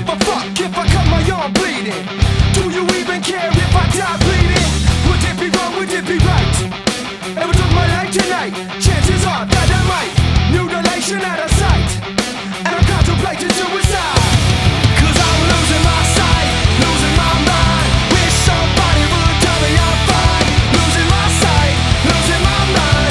a fuck if I cut my arm bleeding? Do you even care if I die bleeding? Would it be wrong, would it be right? If I took my life tonight, chances are that I might mutilation at a